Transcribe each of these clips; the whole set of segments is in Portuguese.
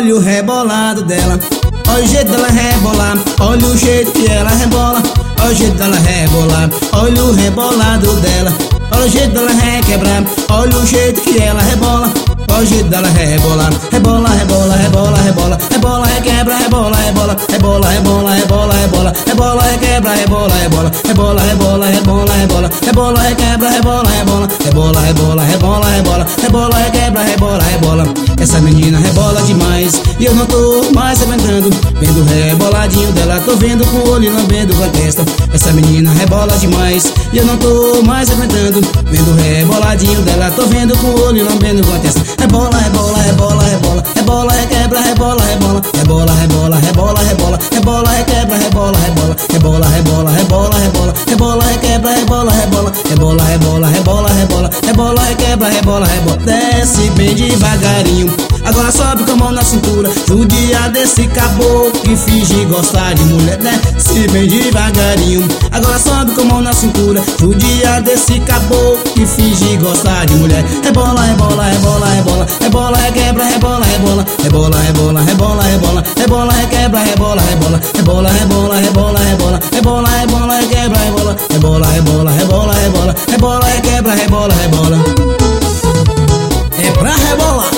Olha o rebolado dela, olha o jeito dela rebolar, olha o jeito que ela rebola, olha o jeito dela rebolar, olha o rebolado dela, olha o jeito dela requebrar, olha o jeito que ela rebola, olha o jeito dela rebolar, rebola, rebola, rebola, rebola, rebola, requebra, rebola, rebola, rebola, rebola, rebola, rebola, rebola, requebra, rebola, rebola, rebola, rebola, rebola, rebola, rebola, requebra, rebola, rebola, rebola, rebola, rebola, rebola, rebola, requebra, rebola, rebola. Essa menina rebola demais e eu não tô mais aguentando, vendo o reboladinho dela, tô vendo com o olho lambendo com a testa. Essa menina rebola demais e eu não tô mais aguentando, vendo o reboladinho dela, tô vendo com o olho lambendo com a testa. Rebola, rebola, rebola, rebola, rebola, requebra, rebola, rebola, rebola, rebola, rebola, rebola, rebola, requebra, rebola, rebola, rebola, rebola, rebola, rebola, rebola, requebra, rebola, rebola, rebola, rebola, rebola, rebola, rebola, requebra, rebola, rebola. Desce bem devagarinho, agora sobe com a mão na cintura, judia desse caboclo que finge gostar de mulher. Desce bem devagarinho, agora sobe com a mão na cintura, judia desse caboclo que finge gostar de mulher. Rebola, rebola, rebola, rebola, rebola, requebra, rebola, rebola, rebola, rebola, rebola, rebola, rebola, requebra, rebola, rebola, rebola, rebola, rebola, rebola, rebola, rebola, requebra, rebola, rebola, rebola, rebola, rebola, rebola, requebra, rebola, rebola. É pra rebolar.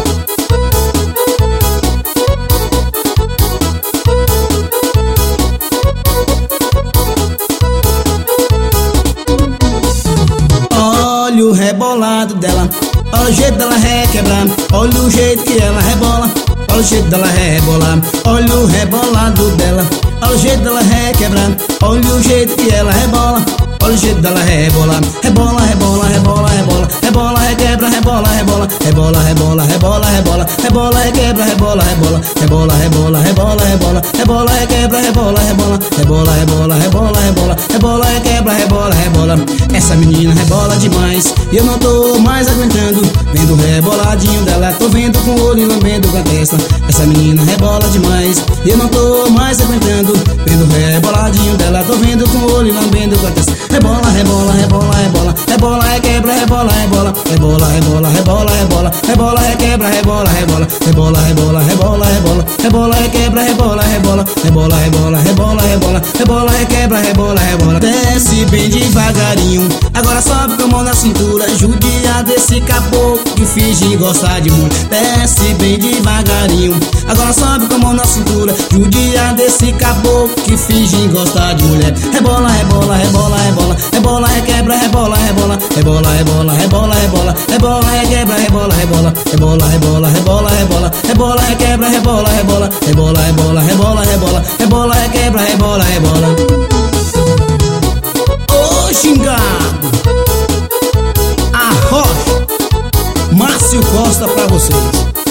Olha o rebolado dela, olha o jeito dela requebrar, olha o jeito que ela rebola, olha o jeito dela rebolar, olha o rebolado dela, olha o jeito dela requebrar, olha o jeito que ela rebola, olha o jeito dela rebolar, rebola, rebola, rebola, rebola, rebola, requebra, rebola, rebola, rebola, rebola, rebola, rebola, rebola, requebra, rebola, rebola, rebola, rebola, rebola, rebola, rebola, requebra, rebola, rebola, rebola, rebola, rebola, rebola, rebola, requebra, rebola, rebola. Essa menina rebola demais e eu não tô mais aguentando, vendo o reboladinho dela, tô vendo com o olho lambendo com a testa. Essa menina rebola demais e eu não tô mais aguentando, vendo o reboladinho dela, tô vendo com o olho lambendo com a testa. Rebola, rebola, rebola, rebola, rebola, requebra, rebola, rebola, rebola, rebola, rebola, rebola, rebola, requebra, rebola, rebola, rebola, rebola, rebola, rebola, rebola, requebra, rebola, rebola, rebola, rebola, rebola, rebola, rebola, requebra, rebola, rebola. Desce bem devagarinho, agora sobe com a mão na cintura, judia desse caboclo que finge gostar de mulher. Desce bem devagarinho, agora sobe com a mão na cintura, judia desse caboclo que finge gostar de mulher. Rebola, rebola, rebola, rebola, rebola, requebra, rebola, rebola, rebola, rebola, rebola, rebola, rebola, requebra, rebola, rebola, rebola, rebola, rebola, rebola, rebola, requebra, rebola, rebola, rebola, rebola, rebola, rebola, rebola, requebra, rebola, rebola. Ô xingado, Arrocha, Márcio Costa pra vocês.